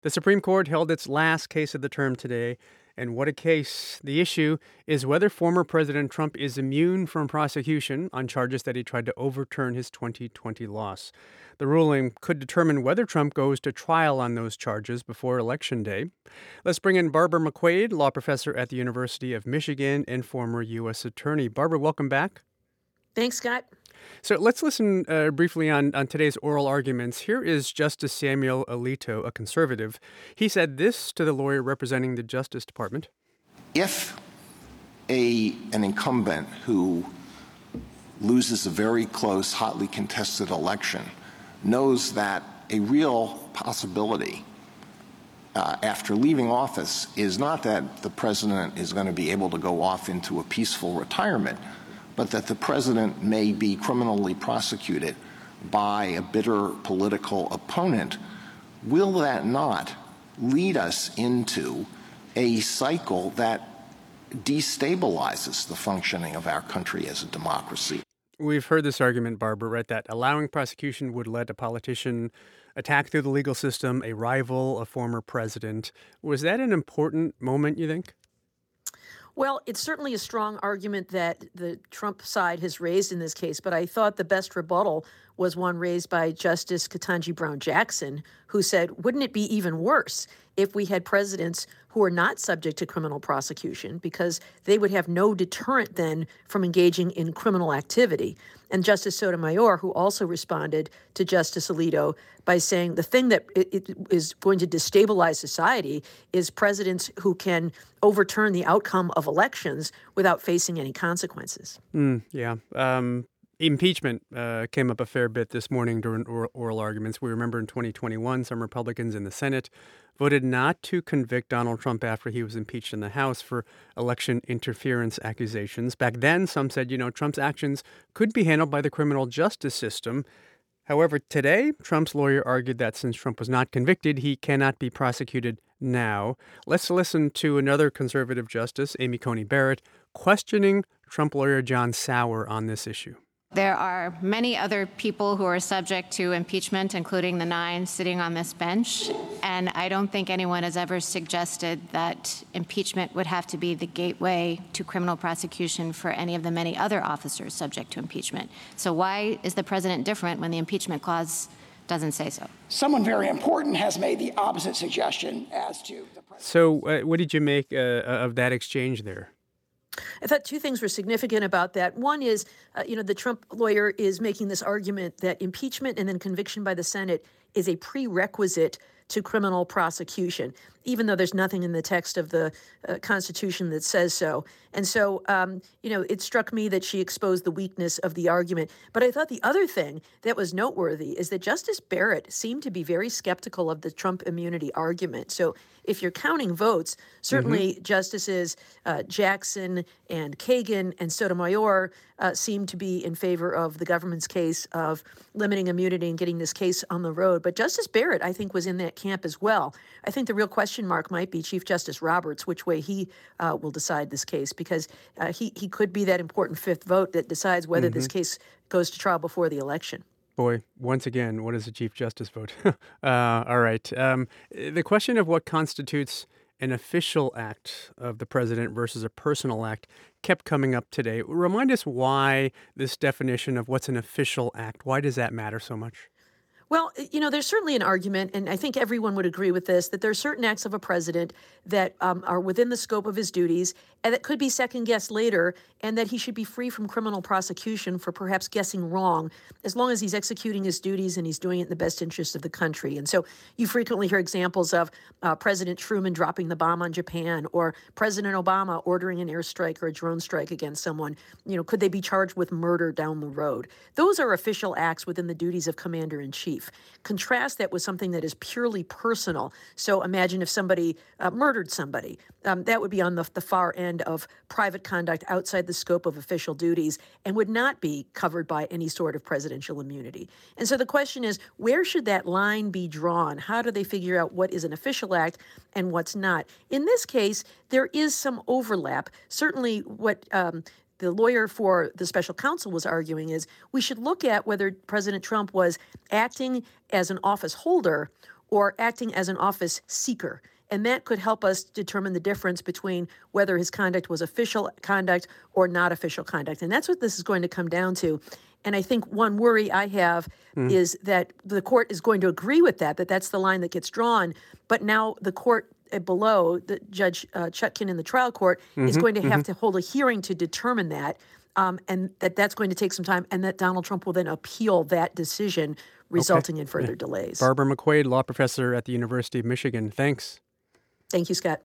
The Supreme Court held its last case of the term today. And what a case. The issue is whether former President Trump is immune from prosecution on charges that he tried to overturn his 2020 loss. The ruling could determine whether Trump goes to trial on those charges before Election Day. Let's bring in Barbara McQuade, law professor at the University of Michigan and former U.S. Attorney. Barbara, welcome back. Thanks, Scott. So let's listen briefly on today's oral arguments. Here is Justice Samuel Alito, a conservative. He said this to the lawyer representing the Justice Department. If an incumbent who loses a very close, hotly contested election knows that a real possibility after leaving office is not that the president is going to be able to go off into a peaceful retirement, but that the president may be criminally prosecuted by a bitter political opponent, will that not lead us into a cycle that destabilizes the functioning of our country as a democracy? We've heard this argument, Barbara, right, that allowing prosecution would let a politician attack through the legal system a rival, a former president. Was that an important moment, you think? Well, it's certainly a strong argument that the Trump side has raised in this case, but I thought the best rebuttal was one raised by Justice Ketanji Brown Jackson, who said, wouldn't it be even worse if we had presidents who are not subject to criminal prosecution, because they would have no deterrent then from engaging in criminal activity? And Justice Sotomayor, who also responded to Justice Alito by saying the thing that it is going to destabilize society is presidents who can overturn the outcome of elections without facing any consequences. Impeachment came up a fair bit this morning during oral arguments. We remember in 2021, some Republicans in the Senate voted not to convict Donald Trump after he was impeached in the House for election interference accusations. Back then, some said, Trump's actions could be handled by the criminal justice system. However, today, Trump's lawyer argued that since Trump was not convicted, he cannot be prosecuted now. Let's listen to another conservative justice, Amy Coney Barrett, questioning Trump lawyer John Sauer on this issue. There are many other people who are subject to impeachment, including the 9 sitting on this bench, and I don't think anyone has ever suggested that impeachment would have to be the gateway to criminal prosecution for any of the many other officers subject to impeachment. So why is the president different when the impeachment clause doesn't say so? Someone very important has made the opposite suggestion as to the president. So what did you make of that exchange there? I thought two things were significant about that. One is, the Trump lawyer is making this argument that impeachment and then conviction by the Senate is a prerequisite to criminal prosecution, even though there's nothing in the text of the Constitution that says so. And so, it struck me that she exposed the weakness of the argument. But I thought the other thing that was noteworthy is that Justice Barrett seemed to be very skeptical of the Trump immunity argument. So if you're counting votes, certainly Justices Jackson and Kagan and Sotomayor seem to be in favor of the government's case of limiting immunity and getting this case on the road. But Justice Barrett, I think, was in that camp as well. I think the real question mark might be Chief Justice Roberts, which way he will decide this case, because he could be that important fifth vote that decides whether this case goes to trial before the election. Boy, once again, what does the Chief Justice vote? All right. The question of what constitutes an official act of the president versus a personal act kept coming up today. Remind us why this definition of what's an official act, why does that matter so much? Well, there's certainly an argument, and I think everyone would agree with this, that there are certain acts of a president that are within the scope of his duties and that could be second-guessed later, and that he should be free from criminal prosecution for perhaps guessing wrong, as long as he's executing his duties and he's doing it in the best interest of the country. And so you frequently hear examples of President Truman dropping the bomb on Japan, or President Obama ordering an airstrike or a drone strike against someone. Could they be charged with murder down the road? Those are official acts within the duties of commander-in-chief. Contrast that with something that is purely personal. So imagine if somebody murdered somebody. That would be on the far end of private conduct outside the scope of official duties and would not be covered by any sort of presidential immunity. And so the question is, where should that line be drawn? How do they figure out what is an official act and what's not? In this case, there is some overlap. Certainly what the lawyer for the special counsel was arguing is we should look at whether President Trump was acting as an office holder or acting as an office seeker. And that could help us determine the difference between whether his conduct was official conduct or not official conduct. And that's what this is going to come down to. And I think one worry I have is that the court is going to agree with that that's the line that gets drawn. But now the court below, the Judge Chutkin in the trial court, is going to have to hold a hearing to determine that. And that's going to take some time, and that Donald Trump will then appeal that decision, resulting in further delays. Barbara McQuaid, law professor at the University of Michigan. Thanks. Thank you, Scott.